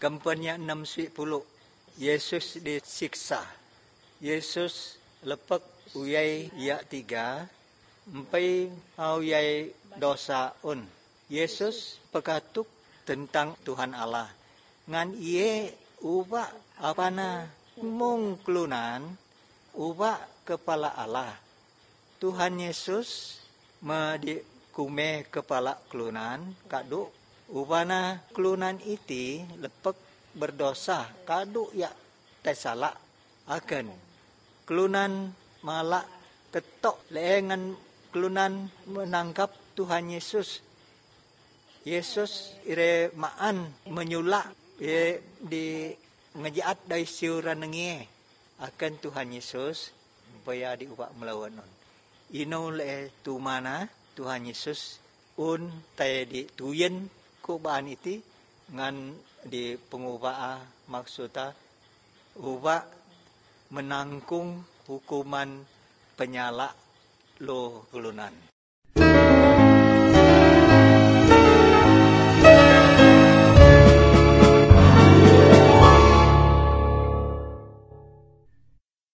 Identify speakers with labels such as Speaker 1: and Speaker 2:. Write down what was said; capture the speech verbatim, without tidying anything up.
Speaker 1: Kampanya enam puluh. Yesus disiksa. Yesus lepak uyai ya tiga. Empai uyai dosa un. Yesus pekatuk tentang Tuhan Allah. Ngan iye ubah apana mung kelunan ubah kepala Allah. Tuhan Yesus medikume kepala kelunan kadu ubana kelunan iti lepek berdosa kadu ya tesalak akan kelunan malak ketok leengan kelunan menangkap Tuhan Yesus. Yesus ire maan menyulak ye di ngejaat dari siuran nengie akan Tuhan Yesus supaya diubah melawan on. Ino le tu mana Tuhan Yesus un tay di tuyen kubaan iti ngan di pengubah maksudnya ubah menanggung hukuman penyala lo kelunan.